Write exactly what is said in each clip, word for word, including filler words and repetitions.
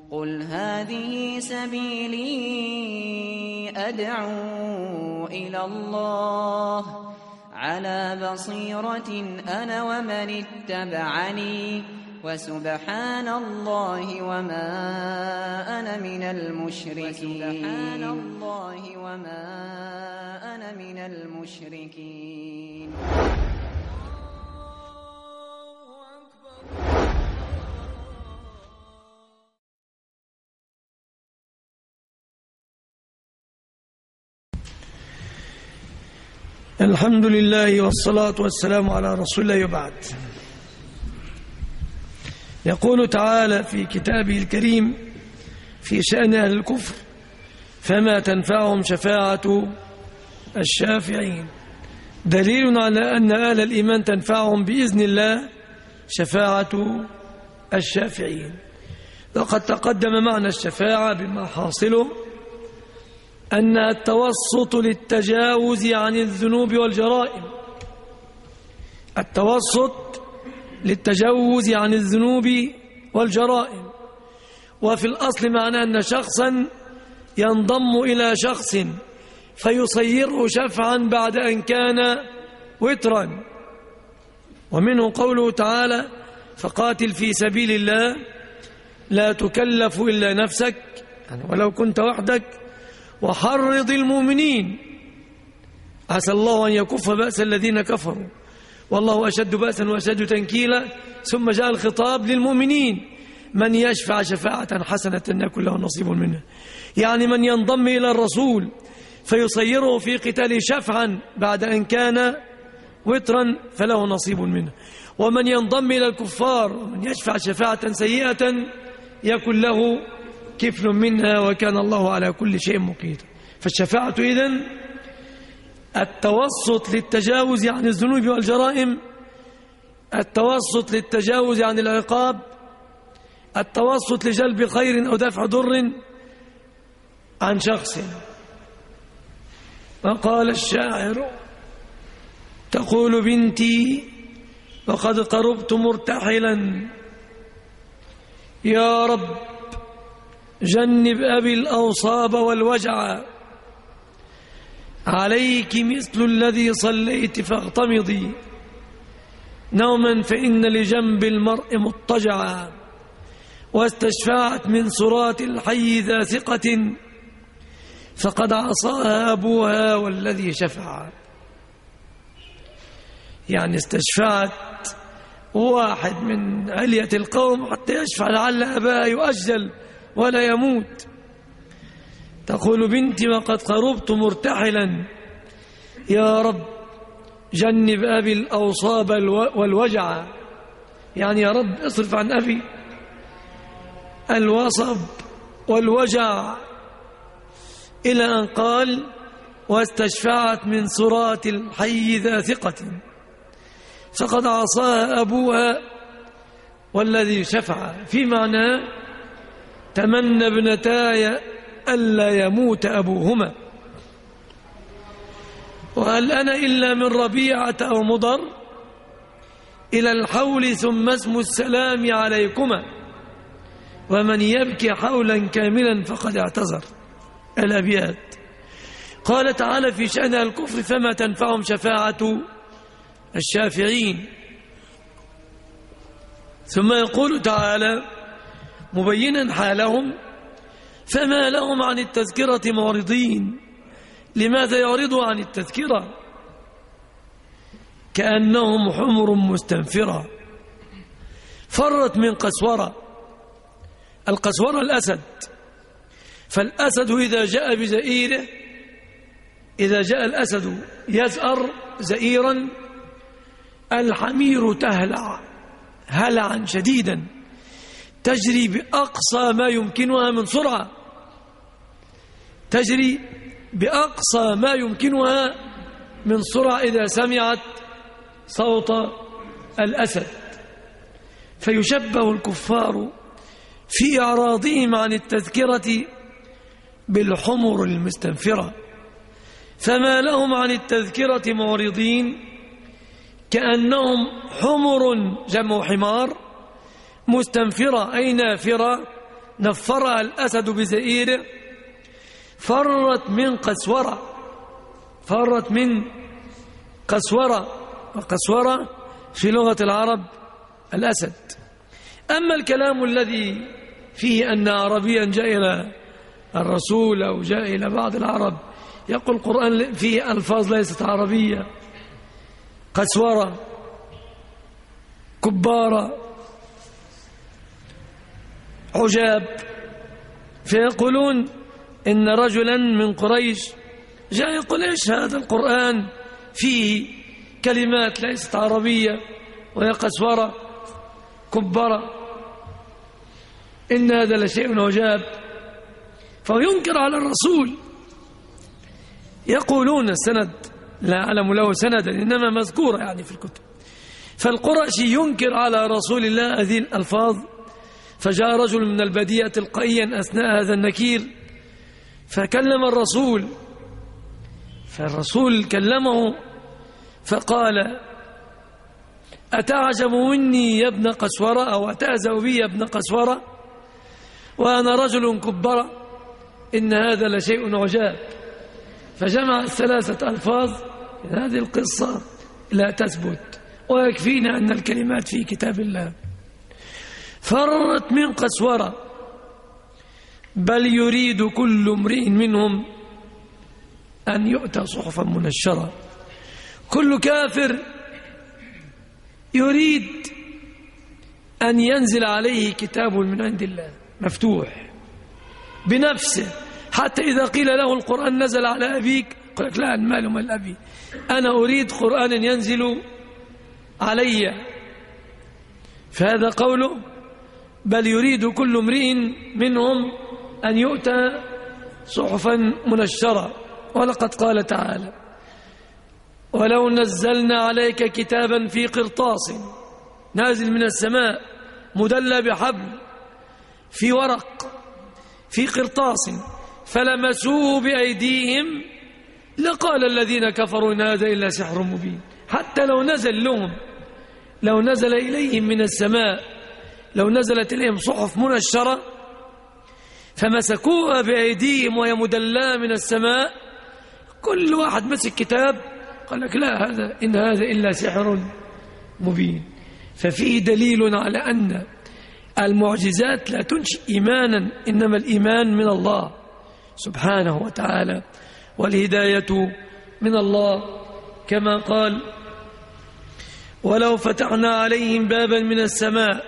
قل هذه سبيلي أدعو إلى الله على بصيرة أنا ومن اتبعني وسبحان الله وما أنا من المشركين سبحان الله وما أنا من المشركين. الحمد لله والصلاة والسلام على رسول الله وبعد. يقول تعالى في كتابه الكريم في شأن أهل الكفر: فما تنفعهم شفاعة الشافعين. دليل على أن أهل الإيمان تنفعهم بإذن الله شفاعة الشافعين. وقد تقدم معنى الشفاعة بما حاصله أن التوسط للتجاوز عن الذنوب والجرائم التوسط للتجاوز عن الذنوب والجرائم وفي الأصل معنى أن شخصا ينضم إلى شخص فيصيره شفعا بعد أن كان وترا. ومنه قوله تعالى: فقاتل في سبيل الله لا تكلف إلا نفسك، يعني ولو كنت وحدك، وحرض المؤمنين عسى الله أن يكف بأس الذين كفروا والله أشد بأسا وأشد تنكيلا. ثم جاء الخطاب للمؤمنين: من يشفع شفاعة حسنة يكن له نصيب منها، يعني من ينضم إلى الرسول فيصيره في قتاله شفعا بعد أن كان وترا فله نصيب منه. ومن ينضم إلى الكفار ومن يشفع شفاعة سيئة يكن له كفل منها وكان الله على كل شيء مقيتا. فالشفاعة إذن التوسط للتجاوز عن الذنوب والجرائم، التوسط للتجاوز عن العقاب، التوسط لجلب خير أو دفع ضر عن شخص. وقال الشاعر: تقول بنتي وقد قربت مرتحلا يا رب جنب أبي الأوصاب والوجع، عليك مثل الذي صليت فاغتمضي نوما فإن لجنب المرء مضطجعا، واستشفعت من صراط الحي ذا ثقة فقد عصاها أبوها والذي شفع. يعني استشفعت واحد من علية القوم حتى يشفع لعل أباها يؤجل ولا يموت. تقول بنتي وقد قربت مرتحلا يا رب جنب أبي الأوصاب والوجع، يعني يا رب اصرف عن أبي الوصب والوجع، إلى أن قال: واستشفعت من صراط الحي ذا ثقة فقد عصاها أبوها والذي شفع. في معنى: تمنى ابنتاي ألا يموت أبوهما، وهل أنا إلا من ربيعة أو مضر إلى الحول ثم اسم السلام عليكما، ومن يبكي حولا كاملا فقد اعتذر. الأبيات. قال تعالى في شأن الكفر: فما تنفعهم شفاعة الشافعين. ثم يقول تعالى مبينا حالهم: فما لهم عن التذكرة معرضين. لماذا يعرضوا عن التذكرة؟ كأنهم حمر مستنفرة فرت من قسورة. القسورة الأسد، فالأسد إذا جاء بزئيره، إذا جاء الأسد يزأر زئيرا الحمير تهلع هلعا شديدا، تجري بأقصى ما يمكنها من سرعة، تجري بأقصى ما يمكنها من سرعة إذا سمعت صوت الأسد. فيشبه الكفار في إعراضهم عن التذكرة بالحمر المستنفرة. فما لهم عن التذكرة معرضين كأنهم حمر جمع حمار مستنفرة أي نافرة نفرها الأسد بزئيره فرت من قسورة، فرت من قسورة، وقسورة في لغة العرب الأسد. أما الكلام الذي فيه أن عربيا جاء إلى الرسول أو جاء إلى بعض العرب يقول القرآن فيه ألفاظ ليست عربية، قسورة، كبارة، عجاب، فيقولون إن رجلا من قريش جاء يقول إيش هذا القرآن فيه كلمات ليست عربية وهي قسورة كبارة، إن هذا لشيء عجاب، فينكر على الرسول. يقولون السند لا أعلم له سندا إنما مذكورة يعني في الكتب. فالقرشي ينكر على رسول الله هذه الألفاظ، فجاء رجل من البدية تلقائيا أثناء هذا النكير فكلم الرسول، فالرسول كلمه فقال أتعجب مني يا ابن قسورة أو أتأذى بي يا ابن قسورة وأنا رجل كبرة، إن هذا لشيء عجاب. فجمع الثلاثة ألفاظ. هذه القصة لا تثبت، ويكفينا أن الكلمات في كتاب الله. فرت من قسورة بل يريد كل امرئ منهم أن يؤتى صحفا منشرة. كل كافر يريد أن ينزل عليه كتاب من عند الله مفتوح بنفسه، حتى إذا قيل له القرآن نزل على أبيك قل لك لا، المال مال أبي، أنا أريد قرآن ينزل علي. فهذا قوله بل يريد كل امرئ منهم أن يؤتى صحفا منشرة. ولقد قال تعالى ولو نزلنا عليك كتابا في قرطاس نازل من السماء مدلى بحبل في ورق في قرطاس فلمسوه بأيديهم لقال الذين كفروا إن هذا إلا سحر مبين. حتى لو نزل لهم، لو نزل إليهم من السماء، لو نزلت إليهم صحف منشرة فمسكوها بأيديهم وهي مدلاه من السماء، كل واحد مسك كتاب قال لك لا، هذا إن هذا إلا سحر مبين. ففيه دليل على أن المعجزات لا تنشئ إيمانا، إنما الإيمان من الله سبحانه وتعالى، والهداية من الله، كما قال ولو فتحنا عليهم بابا من السماء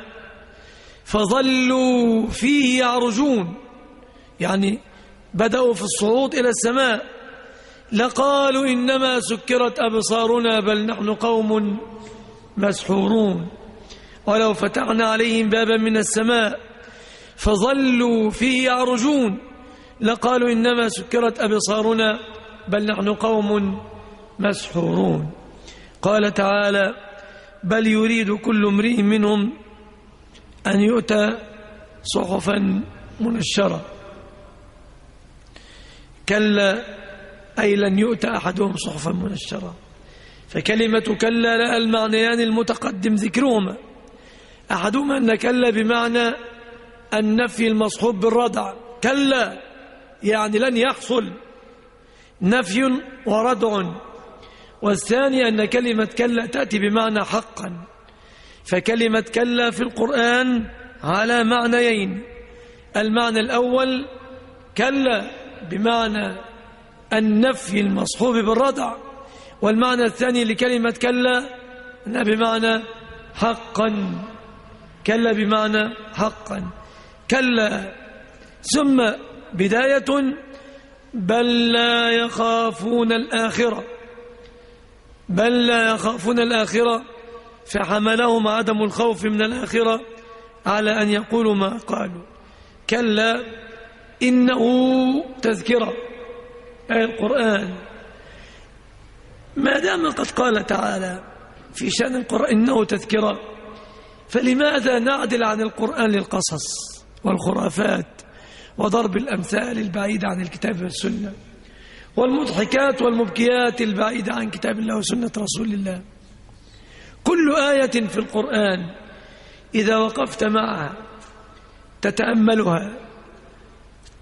فظلوا فيه يعرجون، يعني بدأوا في الصعود إلى السماء، لقالوا إنما سكرت أبصارنا بل نحن قوم مسحورون. ولو فتحنا عليهم بابا من السماء فظلوا فيه يعرجون لقالوا إنما سكرت أبصارنا بل نحن قوم مسحورون. قال تعالى بل يريد كل امرئ منهم أن يؤتى صحفا منشرة. كلا أي لن يؤتى أحدهم صحفا منشرة. فكلمة كلا لها المعنيان المتقدم ذكرهما، أحدهما أن كلا بمعنى النفي المصحوب بالردع، كلا يعني لن يحصل، نفي وردع. والثاني أن كلمة كلا تأتي بمعنى حقا. فكلمة كلا في القرآن على معنيين، المعنى الأول كلا بمعنى النفي المصحوب بالردع، والمعنى الثاني لكلمة كلا أنها بمعنى حقا، كلا بمعنى حقا. كلا ثم بداية بل لا يخافون الآخرة، بل لا يخافون الآخرة، فحملهم عدم الخوف من الآخرة على أن يقولوا ما قالوا. كلا إنه تذكرة، أي القرآن، ما دام قد قال تعالى في شأن القرآن إنه تذكرة، فلماذا نعدل عن القرآن للقصص والخرافات وضرب الأمثال البعيدة عن الكتاب والسنة والمضحكات والمبكيات البعيدة عن كتاب الله وسنة رسول الله؟ كل آية في القرآن إذا وقفت معها تتأملها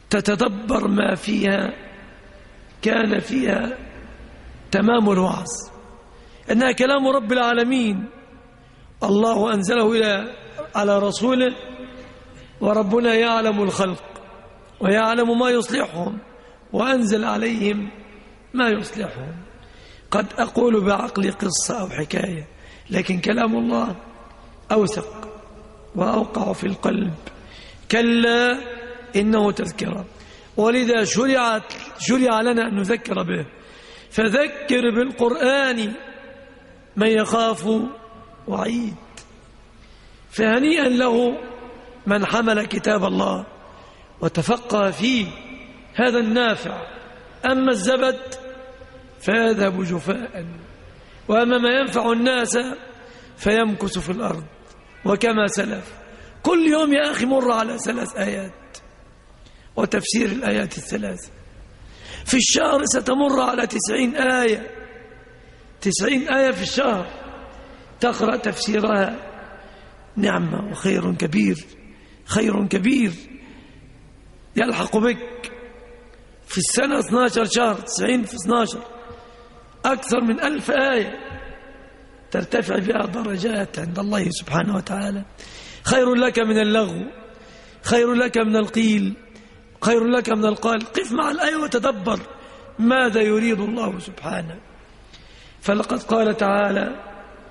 تتدبر ما فيها كان فيها تمام الوعظ، إنها كلام رب العالمين، الله أنزله إلى على رسوله، وربنا يعلم الخلق ويعلم ما يصلحهم وأنزل عليهم ما يصلحهم. قد أقول بعقل قصة أو حكاية، لكن كلام الله أوثق وأوقع في القلب. كلا إنه تذكرة، ولذا شرعت شرع لنا أن نذكر به. فذكر بالقرآن من يخاف وعيد. فهنيئا له من حمل كتاب الله وتفقه فيه، هذا النافع. أما الزبد فيذهب جفاء، وأما ما ينفع الناس فيمكث في الأرض. وكما سلف كل يوم يا أخي مر على ثلاث آيات وتفسير الآيات الثلاث. في الشهر ستمر على تسعين آية، تسعين آية في الشهر تقرأ تفسيرها، نعمة وخير كبير، خير كبير يلحق بك. في السنة اثني عشر شهر، تسعين في اثني عشر أكثر من ألف آية ترتفع بها درجات عند الله سبحانه وتعالى. خير لك من اللغو، خير لك من القيل، خير لك من القال. قف مع الآية وتدبر ماذا يريد الله سبحانه. فلقد قال تعالى: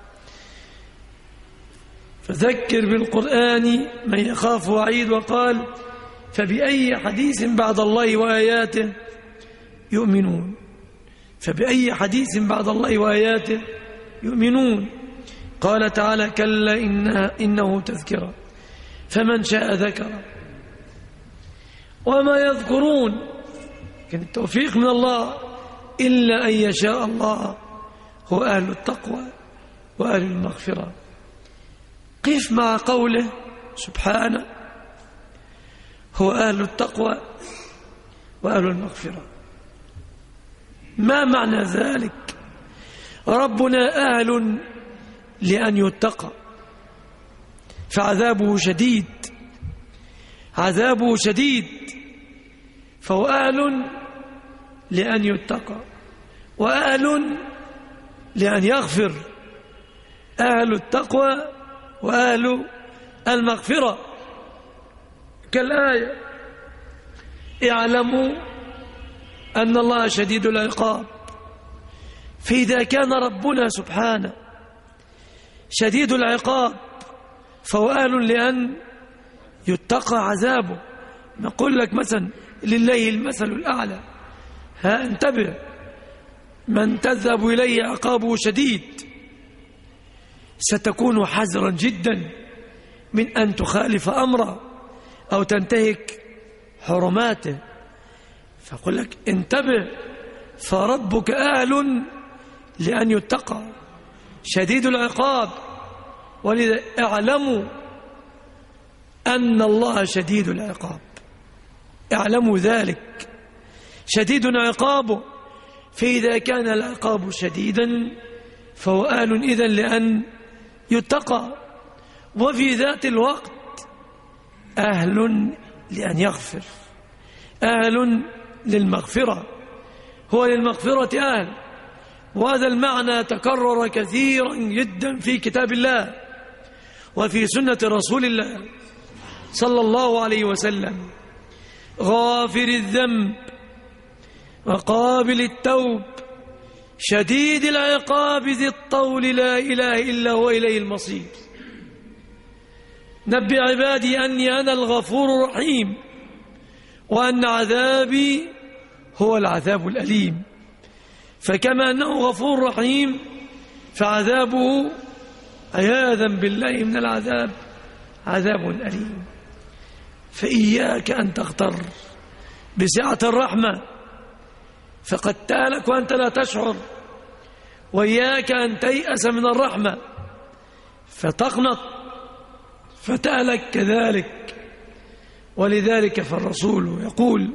فذكر بالقرآن من يخاف وعيد. وقال: فبأي حديث بعد الله وآياته يؤمنون. فبأي حديث بعد الله وآياته يؤمنون. قال تعالى: كلا إنها إنه تذكرة فمن شاء ذكره. وما يذكرون، كان التوفيق من الله، إلا أن يشاء الله هو أهل التقوى وأهل المغفرة. قف مع قوله سبحانه: هو أهل التقوى وأهل المغفرة. ما معنى ذلك؟ ربنا أهل لأن يتقى، فعذابه شديد، عذابه شديد، فهو أهل لأن يتقى وأهل لأن يغفر. أهل التقوى وأهل المغفرة. كالآية: اعلموا أن الله شديد العقاب. فإذا كان ربنا سبحانه شديد العقاب فهو أهل لأن يتقى عذابه. نقول لك مثلا: لله المثل الأعلى. ها انتبه، من تذهب إليه عقابه شديد ستكون حذرا جدا من أن تخالف أمره أو تنتهك حرماته. فأقول لك انتبه، فربك أهل لأن يتقى شديد العقاب. ولذا اعلموا أن الله شديد العقاب، اعلموا ذلك، شديد عقابه. فإذا كان العقاب شديدا فهو آل إذن لأن يتقى، وفي ذات الوقت أهل لأن يغفر، أهل للمغفرة. هو للمغفرة أهل. وهذا المعنى تكرر كثيرا جدا في كتاب الله وفي سنة رسول الله صلى الله عليه وسلم: غافر الذنب وقابل التوب شديد العقاب ذي الطول لا إله إلا هو إليه المصير. نبئ عبادي أني أنا الغفور الرحيم وأن عذابي هو العذاب الأليم. فكما أنه غفور رحيم فعذابه عياذا بالله من العذاب عذاب أليم. فإياك أن تغتر بسعة الرحمة فقد تهلك وأنت لا تشعر، وإياك أن تيأس من الرحمة فتقنط فتهلك كذلك. ولذلك فالرسول يقول: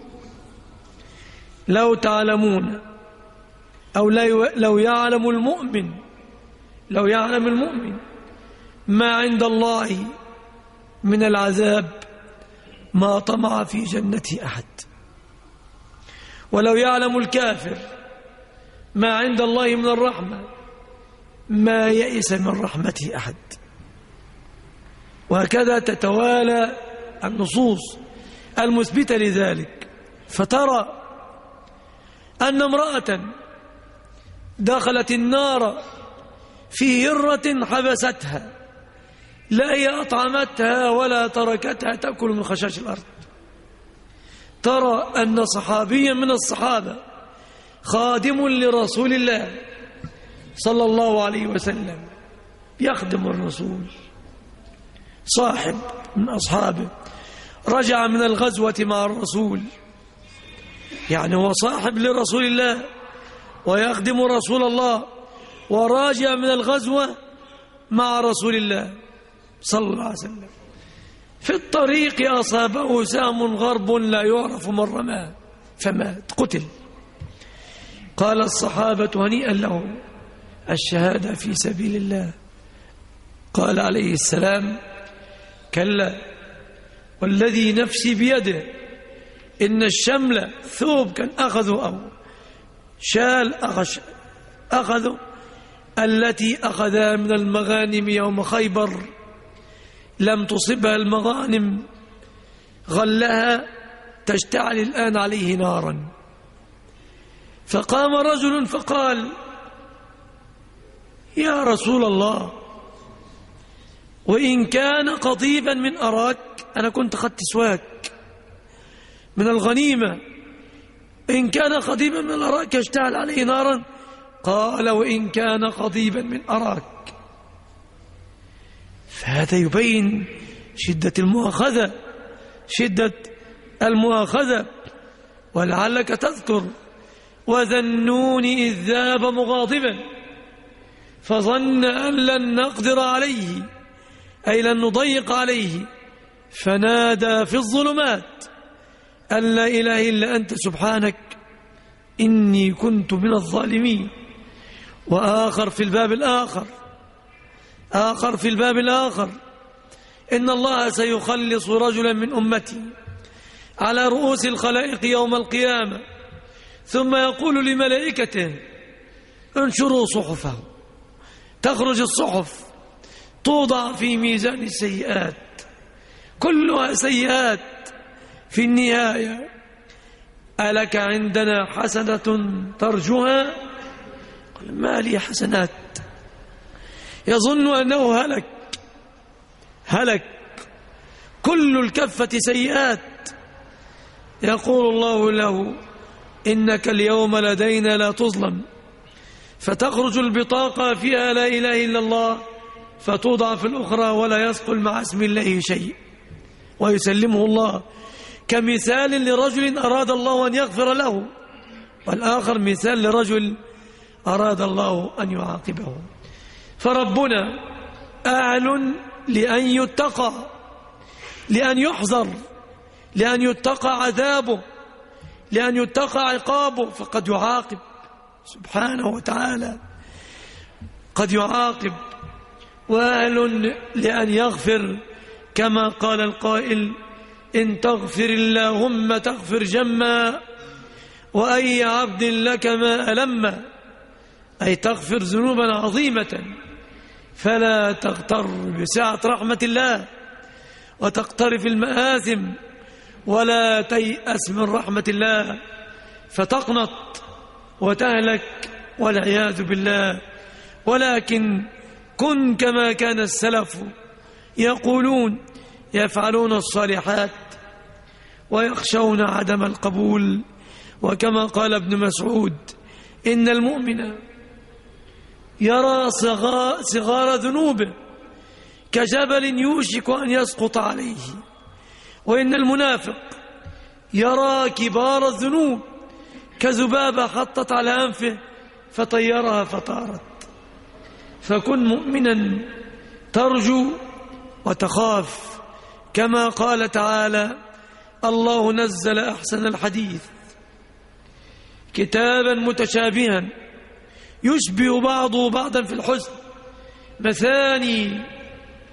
لو تعلمون أو لو يعلم المؤمن لو يعلم المؤمن ما عند الله من العذاب ما طمع في جنة أحد. ولو يعلم الكافر ما عند الله من الرحمة ما يئس من رحمته أحد. وهكذا تتوالى النصوص المثبتة لذلك. فترى أن امرأة دخلت النار في هرة حبستها، لا هي أطعمتها ولا تركتها تأكل من خشاش الأرض. ترى أن صحابيا من الصحابة خادم لرسول الله صلى الله عليه وسلم يخدم الرسول، صاحب من أصحابه رجع من الغزوة مع الرسول، يعني هو صاحب لرسول الله ويخدم رسول الله وراجع من الغزوة مع رسول الله صلى الله عليه وسلم. في الطريق أصابه سهم غرب لا يعرف من رماه فمات قتل. قال الصحابة هنيئا له الشهادة في سبيل الله. قال عليه السلام كلا والذي نفسي بيده إن الشمل ثوب كان أخذه أو شال أخش أخذه التي أخذها من المغانم يوم خيبر لم تصبها المغانم غلها تشتعل الآن عليه نارا. فقام رجل فقال يا رسول الله وإن كان قضيبا من أراك، أنا كنت أخذت سواك من الغنيمة، إن كان قضيبا من أراك يشتعل عليه نارا. قال وإن كان قضيبا من أراك. فهذا يبين شدة المؤاخذة شدة المؤاخذة. ولعلك تذكر وذا النون إذ ذهب مغاضبا فظن أن لن نقدر عليه أي لن نضيق عليه فنادى في الظلمات أن لا إله إلا أنت سبحانك إني كنت من الظالمين. وآخر في الباب الآخر آخر في الباب الآخر إن الله سيخلص رجلا من أمتي على رؤوس الخلائق يوم القيامة ثم يقول لملائكته انشروا صحفه. تخرج الصحف توضع في ميزان السيئات كلها سيئات. في النهاية ألك عندنا حسنة ترجوها؟ قال ما لي حسنات. يظن أنه هلك هلك كل الكفة سيئات. يقول الله له إنك اليوم لدينا لا تظلم. فتخرج البطاقة فيها لا إله إلا الله فتوضع في الأخرى ولا يثقل مع اسم الله شيء ويسلمه الله، كمثال لرجل أراد الله أن يغفر له، والآخر مثال لرجل أراد الله أن يعاقبه. فربنا أعل لأن يتقى، لأن يحذر، لأن يتقى عذابه، لأن يتقى عقابه، فقد يعاقب سبحانه وتعالى، قد يعاقب. وأهل لأن يغفر كما قال القائل إن تغفر اللهم تغفر جما وأي عبد لك ما ألم، أي تغفر ذنوبا عظيمة فلا تغتر بسعة رحمة الله وتقترف المآثم ولا تيأس من رحمة الله فتقنط وتهلك والعياذ بالله. ولكن كن كما كان السلف يقولون يفعلون الصالحات ويخشون عدم القبول. وكما قال ابن مسعود إن المؤمن يرى صغار, صغار ذنوبه كجبل يوشك أن يسقط عليه، وإن المنافق يرى كبار الذنوب كذبابة حطت على أنفه فطيرها فطارت. فكن مؤمنا ترجو وتخاف كما قال تعالى الله نزل أحسن الحديث كتابا متشابها يشبه بعضه بعضا في الحسن مثاني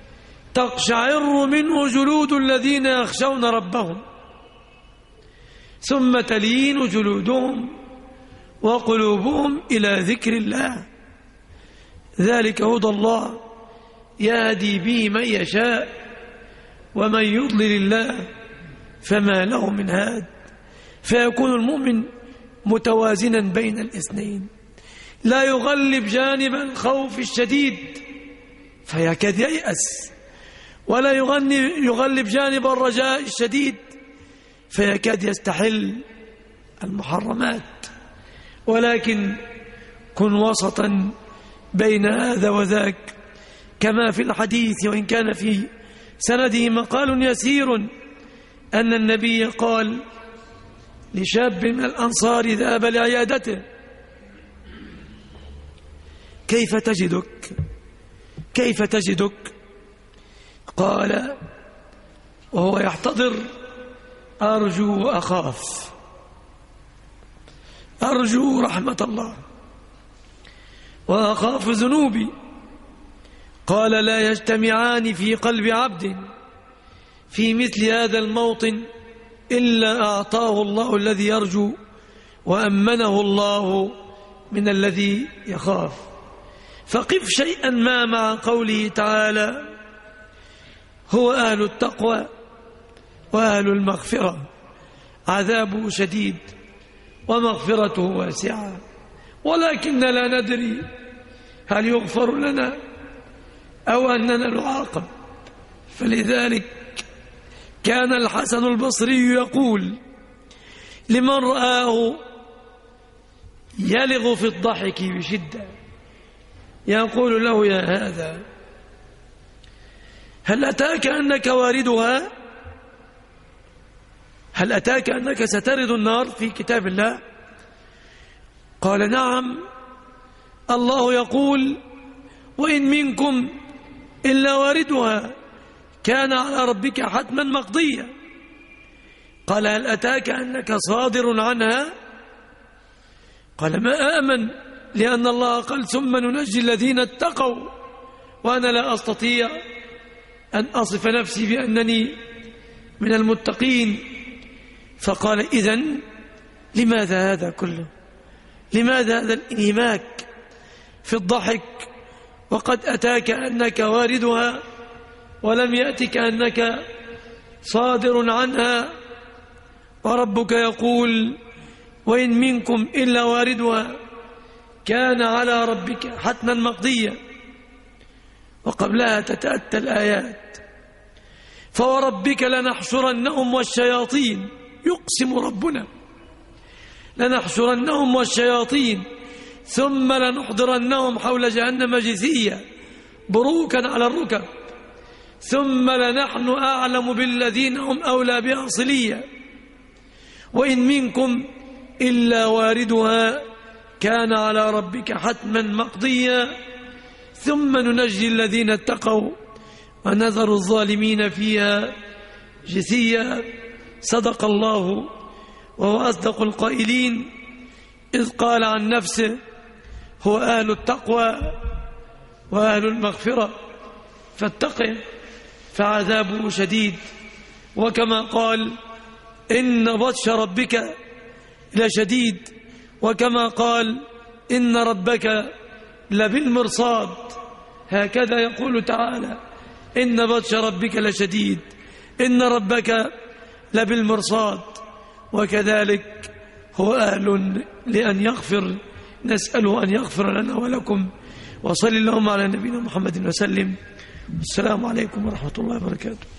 تقشعر منه جلود الذين يخشون ربهم ثم تلين جلودهم وقلوبهم إلى ذكر الله، ذلك هدى الله يهدي به من يشاء ومن يضلل الله فما له من هاد. فيكون المؤمن متوازنا بين الاثنين، لا يغلب جانب الخوف الشديد فيكاد ييأس، ولا يغلب جانب الرجاء الشديد فيكاد يستحل المحرمات، ولكن كن وسطا بين هذا وذاك، كما في الحديث وإن كان في سنده مقال يسير أن النبي قال لشاب من الأنصار ذهب لعيادته: كيف تجدك كيف تجدك قال وهو يحتضر: أرجو وأخاف، أرجو رحمة الله وأخاف ذنوبي. قال: لا يجتمعان في قلب عبد في مثل هذا الموطن إلا أعطاه الله الذي يرجو وأمنه الله من الذي يخاف. فقف شيئا ما مع قوله تعالى: هو أهل التقوى وأهل المغفرة عذابه شديد ومغفرته واسعة، ولكن لا ندري هل يغفر لنا أو أننا نعاقب. فلذلك كان الحسن البصري يقول لمن رآه يلغ في الضحك بشدة، يقول له: يا هذا، هل أتاك أنك واردها؟ هل أتاك أنك سترد النار في كتاب الله؟ قال: نعم، الله يقول: وإن منكم إلا واردها كان على ربك حتما مقضيا. قال: هل أتاك أنك صادر عنها؟ قال: ما آمن، لأن الله قال: ثم ننجي الذين اتقوا، وأنا لا أستطيع أن أصف نفسي بأنني من المتقين. فقال: إذن لماذا هذا كله؟ لماذا هذا الانهماك في الضحك وقد أتاك أنك واردها ولم يأتك أنك صادر عنها؟ وربك يقول: وإن منكم إلا واردها كان على ربك حتما مقضيا. وقبلها تتأتى الآيات: فوربك لنحشرنهم والشياطين، يقسم ربنا لنحشرنهم والشياطين ثم لنحضرنهم حول جهنم جثيا بروكا على الركب ثم لنحن أعلم بالذين هم أولى بها صليا وإن منكم إلا واردها كان على ربك حتما مقضيا ثم ننجي الذين اتقوا ونذر الظالمين فيها جثيا. صدق الله وهو أصدق القائلين إذ قال عن نفسه: هو أهل التقوى وأهل المغفرة فاتقه فعذابه شديد. وكما قال: إن بطش ربك لشديد، وكما قال: إن ربك لبالمرصاد. هكذا يقول تعالى: إن بطش ربك لشديد، إن ربك لبالمرصاد. وكذلك هو أهل لأن يغفر، نسأله أن يغفر لنا ولكم. وصل اللهم على نبينا محمد وسلم. السلام عليكم ورحمة الله وبركاته.